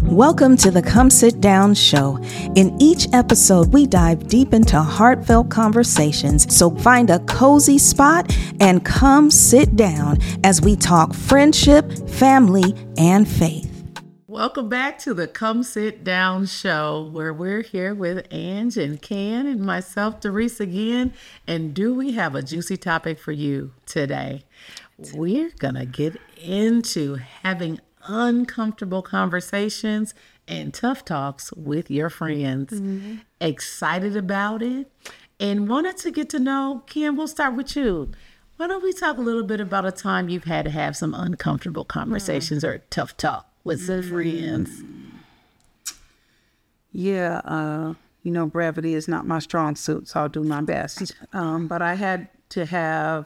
Welcome to the Come Sit Down Show. In each episode, we dive deep into heartfelt conversations. So find a cozy spot and come sit down as we talk friendship, family, and faith. Welcome back to the Come Sit Down Show, where we're here with Ange and Ken and myself, Teresa, again. And do we have a juicy topic for you today? We're going to get into having uncomfortable conversations and tough talks with your friends. Mm-hmm. Excited about it and wanted to get to know, Ken, we'll start with you. Why don't we talk a little bit about a time you've had to have some uncomfortable conversations or tough talk with some friends? Yeah, brevity is not my strong suit, so I'll do my best. But I had to have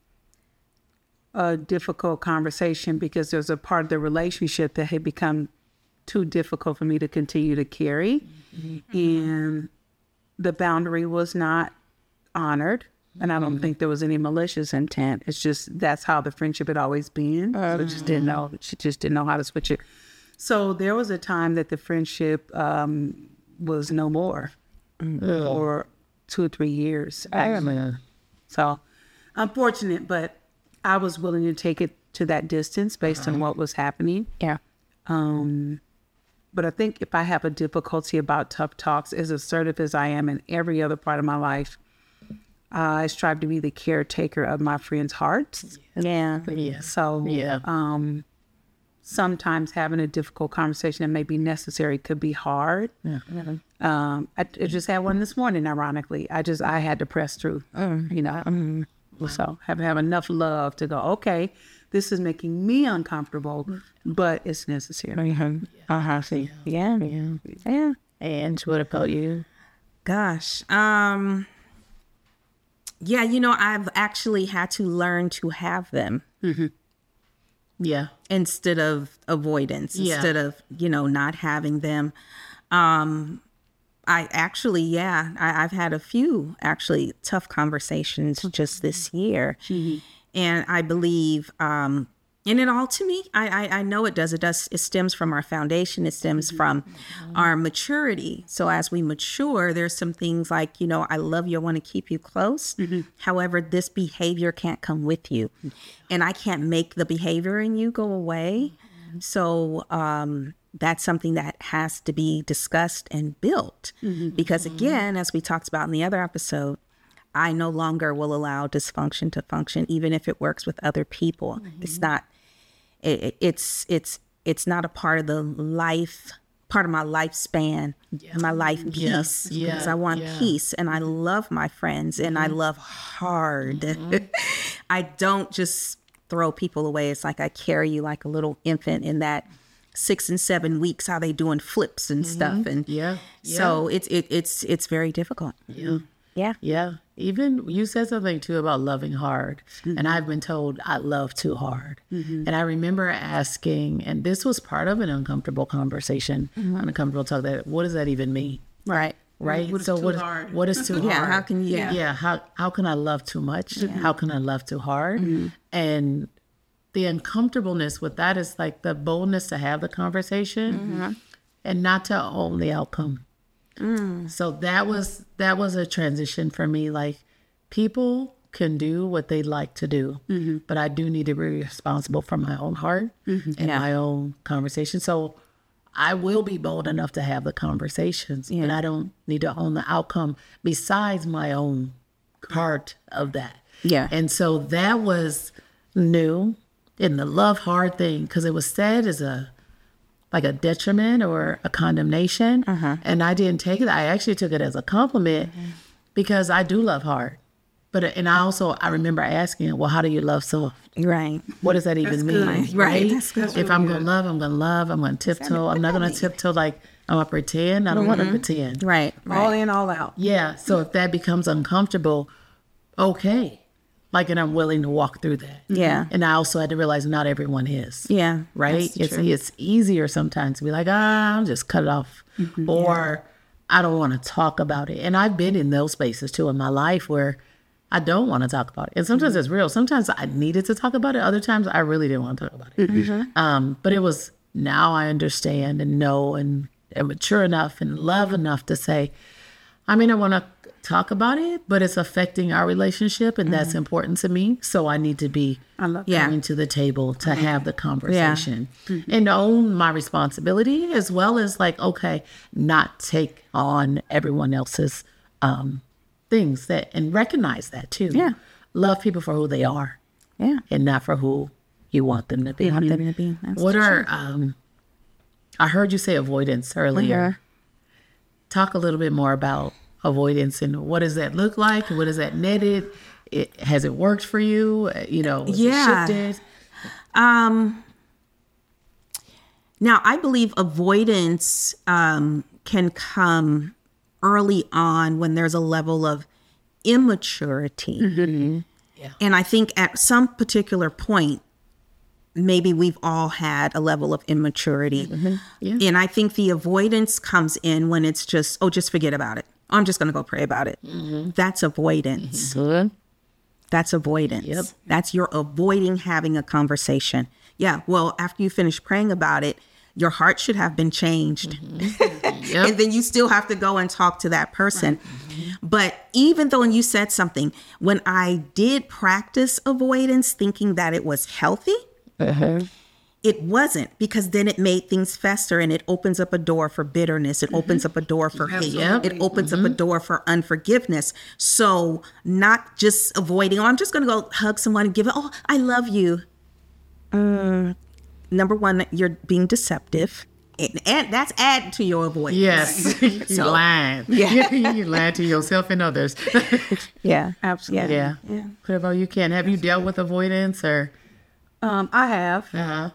a difficult conversation because there's a part of the relationship that had become too difficult for me to continue to carry. Mm-hmm. And the boundary was not honored. And I don't think there was any malicious intent. It's just that's how the friendship had always been. So she just didn't know how to switch it. So there was a time that the friendship was no more for 2 or 3 years. So unfortunate, but I was willing to take it to that distance based on what was happening. Yeah. But I think if I have a difficulty about tough talks, as assertive as I am in every other part of my life, I strive to be the caretaker of my friends' hearts. Yeah. So sometimes having a difficult conversation that may be necessary could be hard. Yeah. I just had one this morning, ironically. I had to press through, So have enough love to go, okay, this is making me uncomfortable, but it's necessary. Yeah. And what about you? Gosh. I've actually had to learn to have them. Mm-hmm. Yeah. Instead of avoidance, instead of, not having them. I've had a few actually tough conversations just this year. Mm-hmm. And I believe, and it all to me, I know it does. It stems from our foundation. It stems from our maturity. So as we mature, there's some things like, I love you. I want to keep you close. Mm-hmm. However, this behavior can't come with you. And I can't make the behavior in you go away. Mm-hmm. So, that's something that has to be discussed and built. Mm-hmm. Because again, as we talked about in the other episode, I no longer will allow dysfunction to function, even if it works with other people. Mm-hmm. It's not, it's not a part of my lifespan, my life piece, because I want peace and I love my friends and I love hard. Mm-hmm. I don't just throw people away. It's like I carry you like a little infant in that 6 and 7 weeks, how they doing flips and stuff. And so it's very difficult. Yeah. Even you said something too about loving hard. Mm-hmm. And I've been told I love too hard. Mm-hmm. And I remember asking, and this was part of an uncomfortable conversation, uncomfortable talk, that what does that even mean? Right. What is too hard? How can you? How can I love too much? Yeah. How can I love too hard? Mm-hmm. And the uncomfortableness with that is like the boldness to have the conversation and not to own the outcome. So that was a transition for me. Like, people can do what they like to do, but I do need to be responsible for my own heart and my own conversation. So I will be bold enough to have the conversations, but I don't need to own the outcome besides my own part of that. Yeah. And so that was new in the love hard thing, because it was said as a detriment or a condemnation. And I didn't take it. I actually took it as a compliment because I do love hard. And I remember asking, well, how do you love soft? Right. What does that even mean? Good. Right. That's good. If I'm going to love, I'm going to love. I'm going to tiptoe. I'm not going to tiptoe like I'm going to pretend. I don't want to pretend. Right. All in, all out. Yeah. So if that becomes uncomfortable, okay. And I'm willing to walk through that. Yeah. And I also had to realize not everyone is. Yeah. Right? It's easier sometimes to be like, I'll just cut it off. Mm-hmm. Or I don't want to talk about it. And I've been in those spaces too in my life where I don't want to talk about it. And sometimes it's real. Sometimes I needed to talk about it. Other times I really didn't want to talk about it. Mm-hmm. But it was now I understand and know and am mature enough and love enough to say, I mean, I want to talk about it, but it's affecting our relationship, and that's important to me. So I need to be coming to the table to have the conversation and own my responsibility, as well as like, okay, not take on everyone else's things that, and recognize that too. Yeah. Love people for who they are. Yeah. And not for who you want them to be. That's What true. are, I heard you say avoidance earlier. Talk a little bit more about avoidance and what does that look like? What is that netted? Has it worked for you? You know, was it shifted? Now, I believe avoidance can come early on when there's a level of immaturity. Yeah. And I think at some particular point, maybe we've all had a level of immaturity. Yeah. And I think the avoidance comes in when it's just, oh, just forget about it. I'm just going to go pray about it. That's avoidance. That's avoidance. Yep. That's you're avoiding having a conversation. Yeah. Well, after you finish praying about it, your heart should have been changed. Yep. And then you still have to go and talk to that person. But even though you said something, when I did practice avoidance thinking that it was healthy, it wasn't, because then it made things fester and it opens up a door for bitterness. It opens up a door for hate. Yep. It opens up a door for unforgiveness. So not just avoiding, oh, I'm just going to go hug someone and give it, oh, I love you. Number one, you're being deceptive. And that's adding to your avoidance. Yes. You lying. Yeah. You lying to yourself and others. Yeah. Absolutely. Yeah. What about you, Ken? Have you dealt with avoidance or? I have.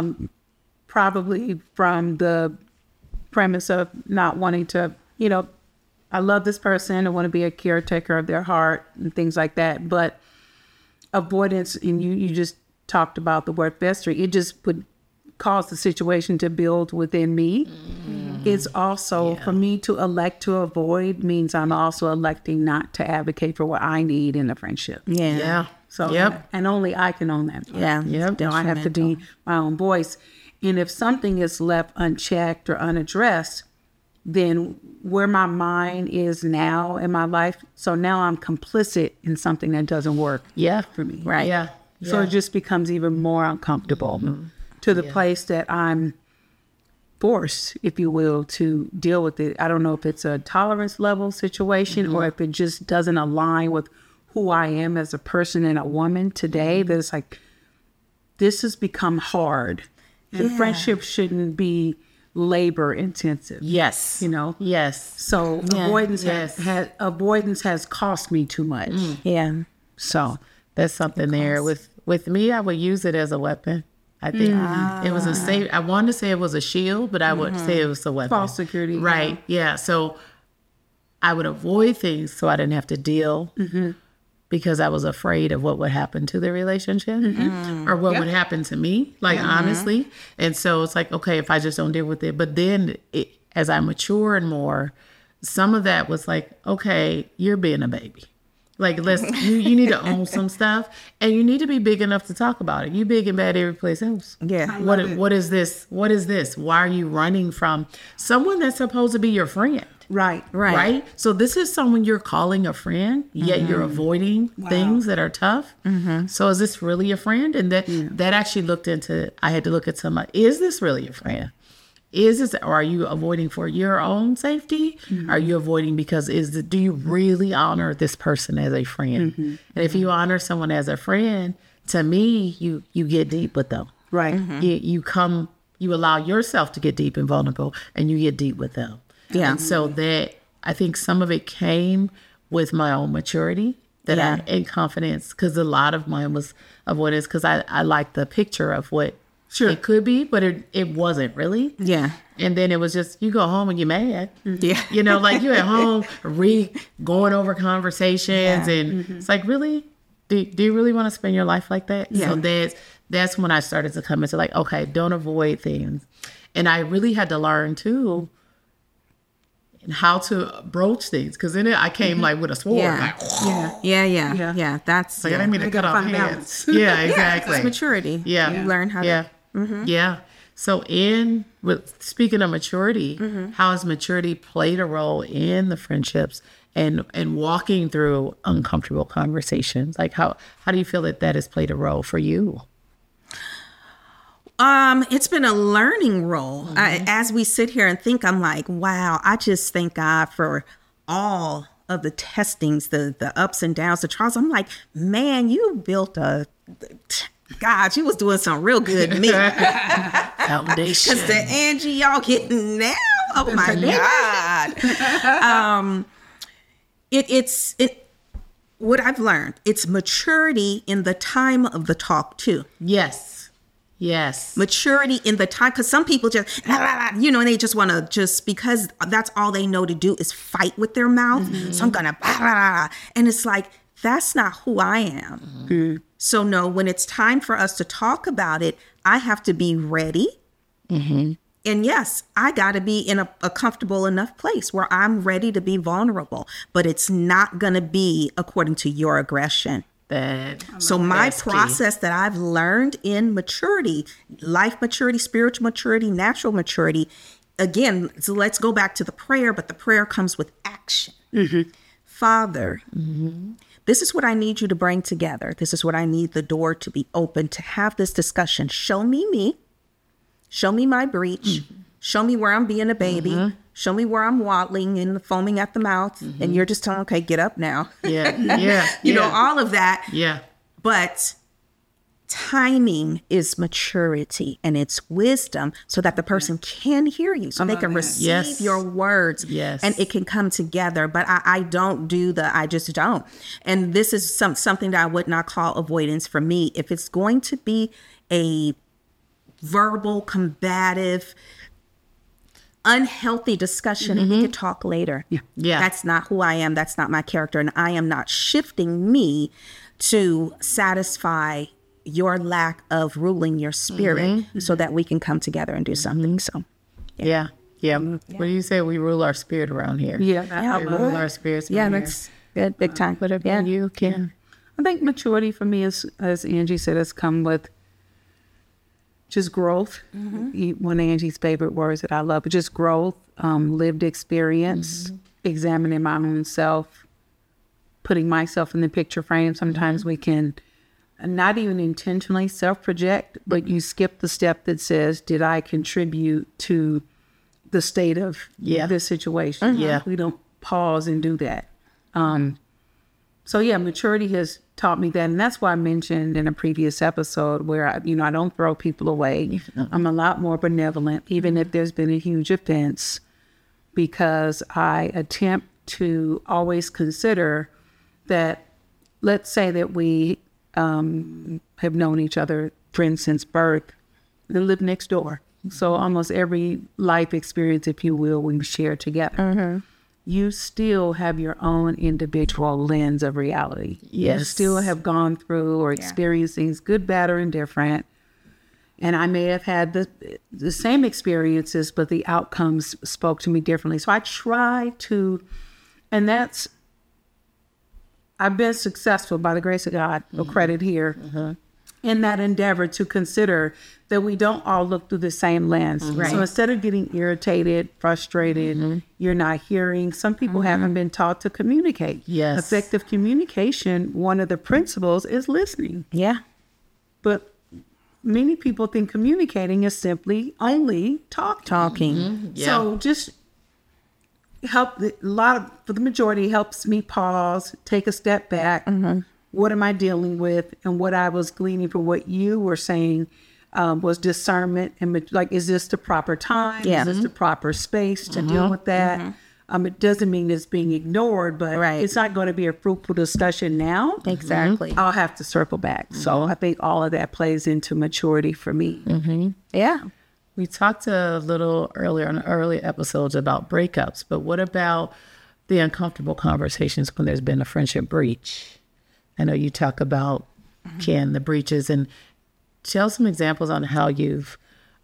Probably from the premise of not wanting to, you know, I love this person. I want to be a caretaker of their heart and things like that. But avoidance, and you just talked about the word festering, it just would cause the situation to build within me. It's also, for me to elect to avoid means I'm also electing not to advocate for what I need in a friendship. Yeah. So, Yep. and only I can own that. Yeah. Yep. I have to be my own voice. And if something is left unchecked or unaddressed, then where my mind is now in my life, so now I'm complicit in something that doesn't work for me. Right. Yeah. So it just becomes even more uncomfortable to the place that I'm forced, if you will, to deal with it. I don't know if it's a tolerance level situation or if it just doesn't align with who I am as a person and a woman today. That it's like, this has become hard. And friendship shouldn't be labor intensive. Yes. You know? Yes. So avoidance has cost me too much. Yeah. So That's something there. With me, I would use it as a weapon. I think it was a safe. I wanted to say it was a shield, but I would say it was a weapon. false security. Right. Yeah. So I would avoid things so I didn't have to deal because I was afraid of what would happen to the relationship or what would happen to me, like honestly. And so it's like, okay, if I just don't deal with it. But then as I mature and more, some of that was like, okay, you're being a baby. Like, you need to own some stuff, and you need to be big enough to talk about it. You big and bad every place else. Yeah. What is this? What is this? Why are you running from someone that's supposed to be your friend? Right. Right. So this is someone you're calling a friend, yet you're avoiding things that are tough. So is this really a friend? And that actually I had to look at somebody. Is this really a friend? Or are you avoiding for your own safety? Are you avoiding because do you really honor this person as a friend? And if you honor someone as a friend, to me, you get deep with them. Right. You allow yourself to get deep and vulnerable, and you get deep with them. Yeah. And so that, I think some of it came with my own maturity and confidence, because a lot of mine was avoidance, because I like the picture of what it could be, but it wasn't really. Yeah. And then it was just, you go home and you're mad. Yeah. You know, like you're at home going over conversations, and it's like, really? Do you really want to spend your life like that? Yeah. So that's when I started to come into like, okay, don't avoid things. And I really had to learn too how to broach things, because in it I came like with a sword. Yeah. Like, Yeah. That's I didn't mean to cut off find hands. Yeah, exactly. It's maturity. Yeah. You learn how to. Yeah. So speaking of maturity, how has maturity played a role in the friendships and walking through uncomfortable conversations? Like how do you feel that has played a role for you? It's been a learning role. As we sit here and think, I'm like, wow, I just thank God for all of the testings, the ups and downs, the trials. I'm like, man, you built God, you was doing something real good to me. Foundation. Because the Angie y'all getting now, oh my God. It's what I've learned, it's maturity in the time of the talk too. Yes. Maturity in the time, because some people just, and they just want to because that's all they know to do is fight with their mouth. So I'm going to, and it's like, that's not who I am. So no, when it's time for us to talk about it, I have to be ready. And yes, I got to be in a comfortable enough place where I'm ready to be vulnerable, but it's not going to be according to your aggression. So my process that I've learned in maturity, life maturity, spiritual maturity, natural maturity, again, so let's go back to the prayer, but the prayer comes with action. Father, this is what I need you to bring together. This is what I need the door to be open to have this discussion. Show me. Show me my breach. Show me where I'm being a baby. Show me where I'm waddling and foaming at the mouth. And you're just telling, okay, get up now. You know, all of that. But timing is maturity and it's wisdom so that the person can hear you, so they can receive your words and it can come together. But I don't do I just don't. And this is something that I would not call avoidance for me. If it's going to be a verbal, combative, unhealthy discussion, and we could talk later. That's not who I am. That's not my character. And I am not shifting me to satisfy your lack of ruling your spirit so that we can come together and do something. So, What do you say? We rule our spirit around here. We rule our spirits. That's good. Big time. You can. I think maturity for me is, as Angie said, has come with just growth. One of Angie's favorite words that I love, but just growth, lived experience, examining my own self, putting myself in the picture frame. Sometimes we can not even intentionally self-project, but you skip the step that says, did I contribute to the state of this situation? We don't pause and do that. So maturity has taught me that. And that's why I mentioned in a previous episode where, I don't throw people away. I'm a lot more benevolent, even if there's been a huge offense, because I attempt to always consider that, let's say that we have known each other, friends since birth, and live next door. So almost every life experience, if you will, we've shared together. You still have your own individual lens of reality. You still have gone through or experienced things, good, bad, or indifferent. And I may have had the same experiences, but the outcomes spoke to me differently. So I try to, and I've been successful by the grace of God, no credit here, in that endeavor to consider that we don't all look through the same lens. So instead of getting irritated, frustrated, you're not hearing, some people haven't been taught to communicate. Effective communication, one of the principles is listening. But many people think communicating is simply only talking. So just for the majority, helps me pause, take a step back. What am I dealing with? And what I was gleaning from what you were saying was discernment. And is this the proper time? Is this the proper space to deal with that? It doesn't mean it's being ignored, but it's not going to be a fruitful discussion now. Exactly. I'll have to circle back. So I think all of that plays into maturity for me. We talked a little earlier on early episodes about breakups, but what about the uncomfortable conversations when there's been a friendship breach? I know you talk about, Ken, the breaches, and tell some examples on how you've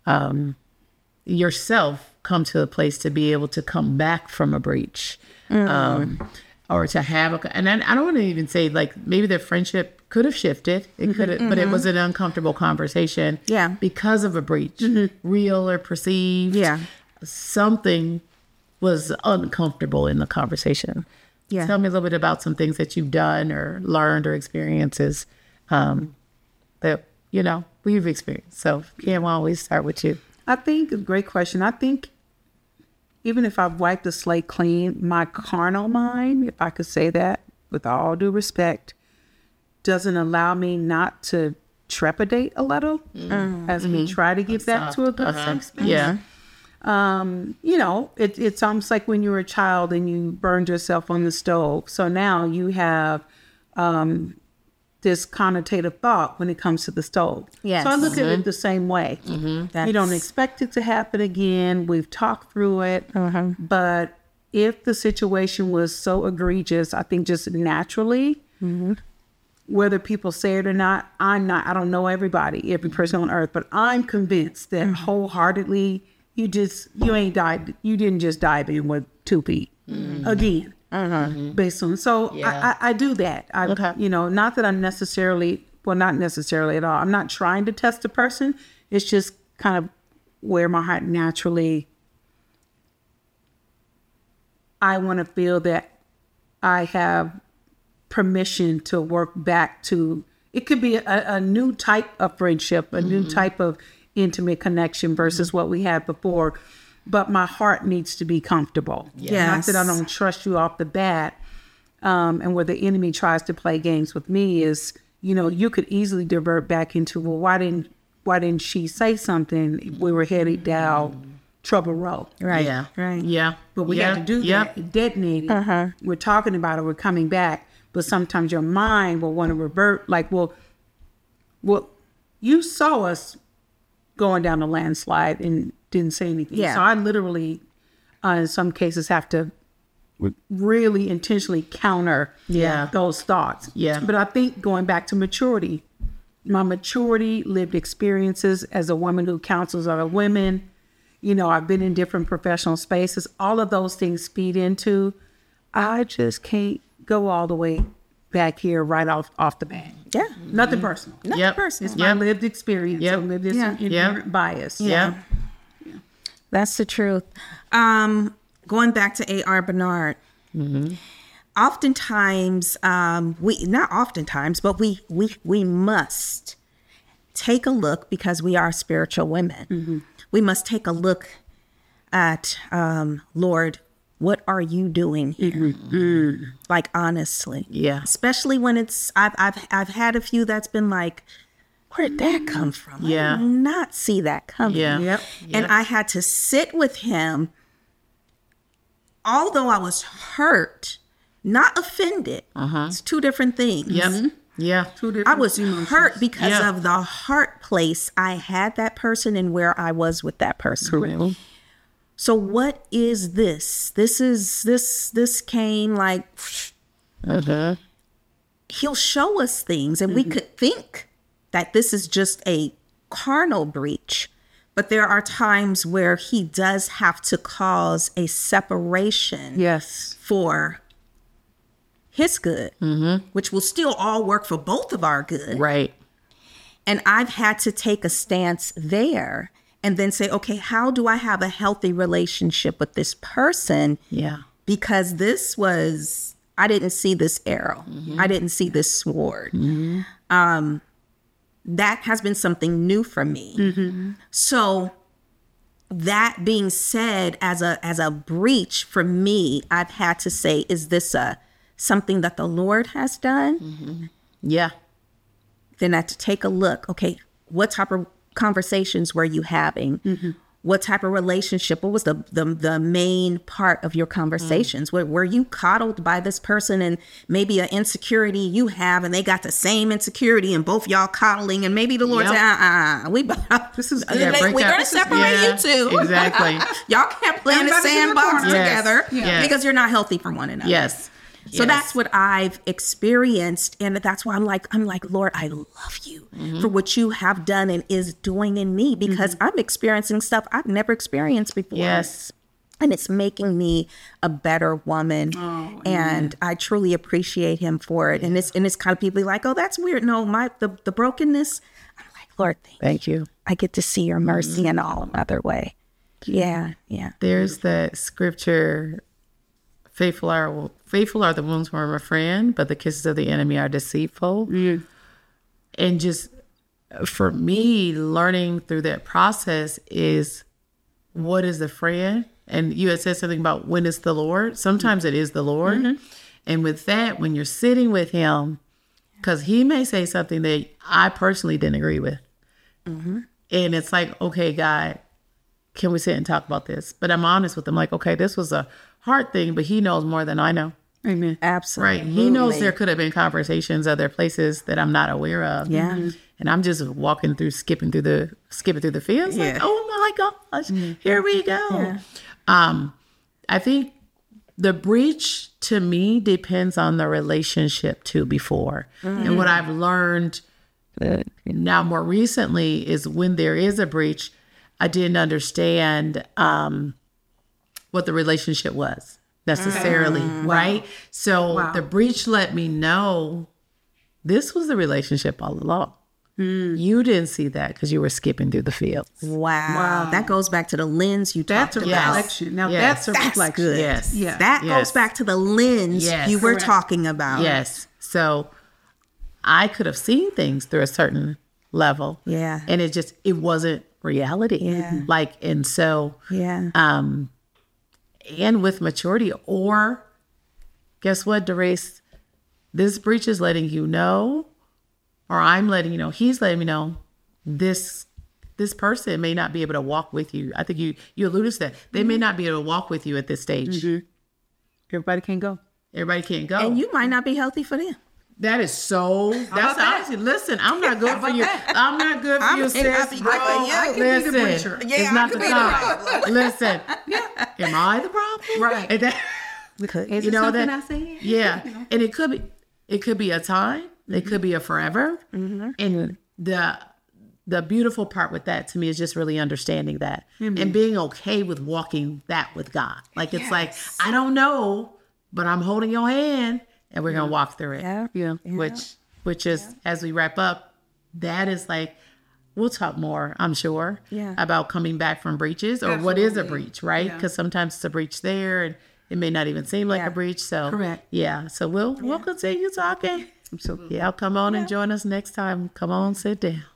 yourself come to a place to be able to come back from a breach, or to have and I don't want to even say maybe the friendship could have shifted. It could have, but it was an uncomfortable conversation. Yeah. Because of a breach, real or perceived. Yeah. Something was uncomfortable in the conversation. Yeah. Tell me a little bit about some things that you've done or learned or experiences that, we've experienced. So, Kim, I'll always start with you. I think, a great question. I think even if I've wiped the slate clean, my carnal mind, if I could say that with all due respect, doesn't allow me not to trepidate a little as we try to give that to a good safe space. Yeah. It's almost like when you were a child and you burned yourself on the stove. So now you have this connotative thought when it comes to the stove. Yes. So I look at it the same way. You don't expect it to happen again. We've talked through it. But if the situation was so egregious, I think just naturally, whether people say it or not, I don't know everybody, every person on earth, but I'm convinced that wholeheartedly you ain't died. You didn't just dive in with 2 feet again. Based on, so Yeah. I do that. Okay. Not that I'm necessarily, not necessarily at all. I'm not trying to test a person. It's just kind of where my heart naturally, I want to feel that I have permission to work back to, it could be a new type of friendship, a new type of intimate connection versus what we had before. But my heart needs to be comfortable. Yes. Not that I don't trust you off the bat. And where the enemy tries to play games with me is, you could easily divert back into, well, why didn't she say something? We were headed down trouble road. Right. Yeah. Right. Yeah. But we had to do that. It detonated. We're talking about it. We're coming back. But sometimes your mind will want to revert. Like, well, you saw us going down the landslide and didn't say anything. Yeah. So I literally, in some cases, have to really intentionally counter those thoughts. Yeah. But I think going back to maturity, my maturity, lived experiences as a woman who counsels other women, I've been in different professional spaces. All of those things feed into, I just can't go all the way back here right off the bat. Yeah. Nothing personal. Yep. It's my lived experience. Yep. So lived inherent bias. Yeah. That's the truth. Going back to A.R. Bernard, oftentimes, not oftentimes, but we must take a look, because we are spiritual women. We must take a look at, Lord, what are you doing here? Like, honestly. Yeah. Especially when I've had a few that's been like, where'd that come from? Yeah. I did not see that coming. Yeah. Yep. And I had to sit with him, although I was hurt, not offended. It's 2 different things. Yep. Yeah. I was hurt because of the heart place I had that person and where I was with that person. So what is this? This came like, he'll show us things, and we could think that this is just a carnal breach, but there are times where he does have to cause a separation Yes. for his good, which will still all work for both of our good. Right. And I've had to take a stance there and then say, okay, how do I have a healthy relationship with this person? Yeah. Because I didn't see this arrow. I didn't see this sword. That has been something new for me. So that being said, as a breach for me, I've had to say, is this something that the Lord has done? Yeah. Then I had to take a look. Okay, what type of conversations were you having? What type of relationship? What was the main part of your conversations? Were you coddled by this person, and maybe an insecurity you have, and they got the same insecurity, and both y'all coddling, and maybe the Lord said, this is good. We're going to separate you two. Exactly. Y'all can't play in the sandbox together Yes. because you're not healthy for one another. Yes. So that's what I've experienced. And that's why I'm like, Lord, I love you for what you have done and is doing in me, because I'm experiencing stuff I've never experienced before. Yes. And it's making me a better woman. And I truly appreciate him for it. And it's kind of people like, oh, that's weird. No, the brokenness, I'm like, Lord, Thank you. I get to see your mercy in all another way. Yeah. There's that scripture, faithful are the wounds from a friend, but the kisses of the enemy are deceitful. And just for me, learning through that process is, what is the friend? And you had said something about when it's the Lord. Sometimes it is the Lord. And with that, when you're sitting with him, because he may say something that I personally didn't agree with. And it's like, okay, God, can we sit and talk about this? But I'm honest with him, like, okay, this was a hard thing, but he knows more than I know. Amen. Absolutely. Right. He knows there could have been conversations other places that I'm not aware of. Yeah. And I'm just skipping through the fields. Yeah. Like, oh my gosh, here we go. Yeah. I think the breach to me depends on the relationship too before. And what I've learned now more recently is when there is a breach, I didn't understand what the relationship was necessarily, right? So the breach let me know this was the relationship all along. You didn't see that because you were skipping through the fields. Wow. That goes back to the lens you talked about. Reflection. Now that's a reflection. Good. Yes. Yeah. That goes back to the lens you were Correct. talking about. Yes. So I could have seen things through a certain level. Yeah. And it wasn't reality. Yeah. Like, and so, Yeah. and with maturity, or guess what, Doris? This breach is letting you know, or I'm letting you know, he's letting me know this person may not be able to walk with you. I think you alluded to that. They may not be able to walk with you at this stage. Everybody can go. Everybody can't go. And you might not be healthy for them. That's honestly, listen, I'm not good for you. I'm not good for you, sis. not be good for you. I can be the Listen, preacher. Yeah, it's I not could the be the time. problem. Listen, am I the problem? Right. And that, Is you it know something that, I said? yeah. And it could be a time. It could be a forever. And the beautiful part with that to me is just really understanding that and being okay with walking that with God. Like, it's like, I don't know, but I'm holding your hand and we're going to walk through it. Yeah. Which is, as we wrap up, that is like, we'll talk more, I'm sure, about coming back from breaches or what is a breach, right? Because sometimes it's a breach there and it may not even seem like a breach. So, Correct. Yeah. So we'll continue talking. So Yeah, come on and join us next time. Come on, sit down.